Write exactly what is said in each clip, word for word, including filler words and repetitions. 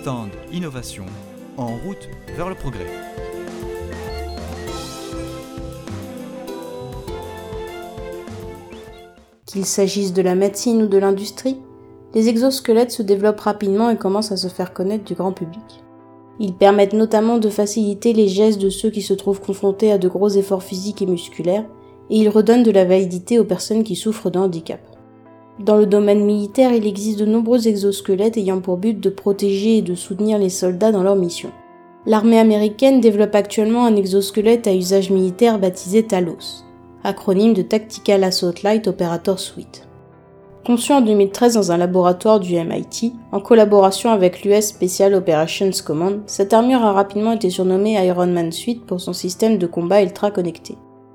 stand Innovation, en route vers le progrès. Qu'il s'agisse de la médecine ou de l'industrie, les exosquelettes se développent rapidement et commencent à se faire connaître du grand public. Ils permettent notamment de faciliter les gestes de ceux qui se trouvent confrontés à de gros efforts physiques et musculaires, et ils redonnent de la validité aux personnes qui souffrent de handicap. Dans le domaine militaire, il existe de nombreux exosquelettes ayant pour but de protéger et de soutenir les soldats dans leur mission. L'armée américaine développe actuellement un exosquelette à usage militaire baptisé Talos, acronyme de Tactical Assault Light Operator Suite. Conçu en deux mille treize dans un laboratoire du M I T, en collaboration avec l'U S Special Operations Command, cette armure a rapidement été surnommée Iron Man Suite pour son système de combat ultra connecté.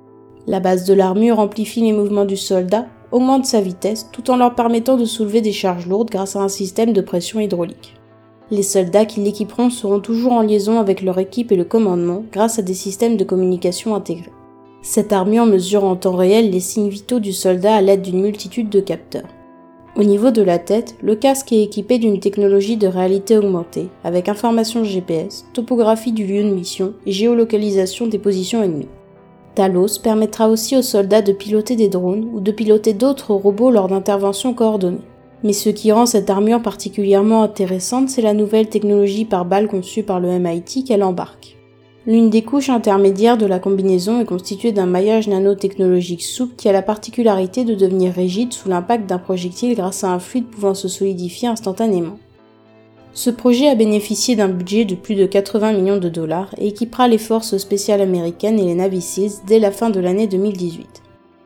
La base de l'armure amplifie les mouvements du soldat, augmente sa vitesse, tout en leur permettant de soulever des charges lourdes grâce à un système de pression hydraulique. Les soldats qui l'équiperont seront toujours en liaison avec leur équipe et le commandement grâce à des systèmes de communication intégrés. Cette armure mesure en temps réel les signes vitaux du soldat à l'aide d'une multitude de capteurs. Au niveau de la tête, le casque est équipé d'une technologie de réalité augmentée, avec information G P S, topographie du lieu de mission et géolocalisation des positions ennemies. Talos permettra aussi aux soldats de piloter des drones ou de piloter d'autres robots lors d'interventions coordonnées. Mais ce qui rend cette armure particulièrement intéressante, c'est la nouvelle technologie par balle conçue par le M I T qu'elle embarque. L'une des couches intermédiaires de la combinaison est constituée d'un maillage nanotechnologique souple qui a la particularité de devenir rigide sous l'impact d'un projectile grâce à un fluide pouvant se solidifier instantanément. Ce projet a bénéficié d'un budget de plus de quatre-vingts millions de dollars et équipera les forces spéciales américaines et les Navy Seals dès la fin de l'année deux mille dix-huit.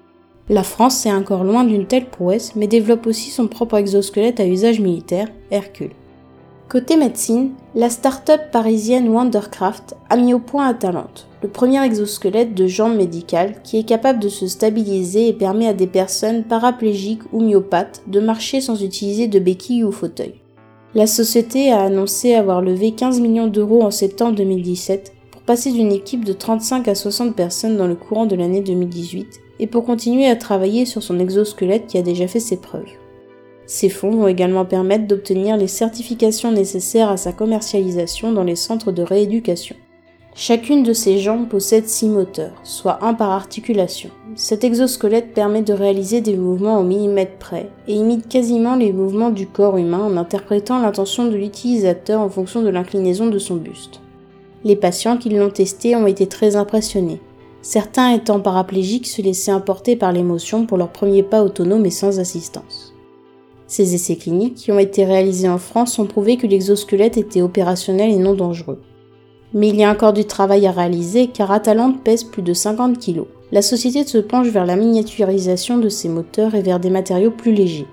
La France est encore loin d'une telle prouesse, mais développe aussi son propre exosquelette à usage militaire, Hercule. Côté médecine, la start-up parisienne Wondercraft a mis au point Atalante, le premier exosquelette de jambe médicale qui est capable de se stabiliser et permet à des personnes paraplégiques ou myopathes de marcher sans utiliser de béquilles ou fauteuil. La société a annoncé avoir levé quinze millions d'euros en septembre deux mille dix-sept pour passer d'une équipe de trente-cinq à soixante personnes dans le courant de l'année deux mille dix-huit et pour continuer à travailler sur son exosquelette qui a déjà fait ses preuves. Ces fonds vont également permettre d'obtenir les certifications nécessaires à sa commercialisation dans les centres de rééducation. Chacune de ces jambes possède six moteurs, soit un par articulation. Cet exosquelette permet de réaliser des mouvements au millimètre près et imite quasiment les mouvements du corps humain en interprétant l'intention de l'utilisateur en fonction de l'inclinaison de son buste. Les patients qui l'ont testé ont été très impressionnés. Certains étant paraplégiques se laissaient emporter par l'émotion pour leur premier pas autonome et sans assistance. Ces essais cliniques qui ont été réalisés en France ont prouvé que l'exosquelette était opérationnel et non dangereux. Mais il y a encore du travail à réaliser car Atalante pèse plus de cinquante kilos. La société se penche vers la miniaturisation de ses moteurs et vers des matériaux plus légers.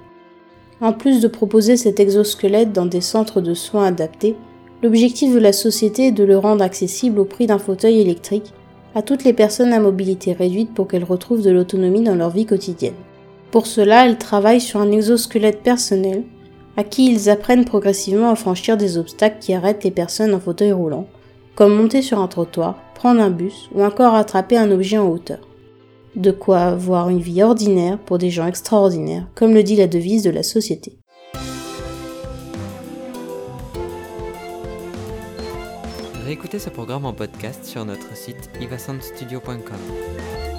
En plus de proposer cet exosquelette dans des centres de soins adaptés, l'objectif de la société est de le rendre accessible au prix d'un fauteuil électrique à toutes les personnes à mobilité réduite pour qu'elles retrouvent de l'autonomie dans leur vie quotidienne. Pour cela, elles travaillent sur un exosquelette personnel à qui ils apprennent progressivement à franchir des obstacles qui arrêtent les personnes en fauteuil roulant, comme monter sur un trottoir, prendre un bus ou encore attraper un objet en hauteur. De quoi avoir une vie ordinaire pour des gens extraordinaires, comme le dit la devise de la société. Réécoutez ce programme en podcast sur notre site ivasoundstudio point com.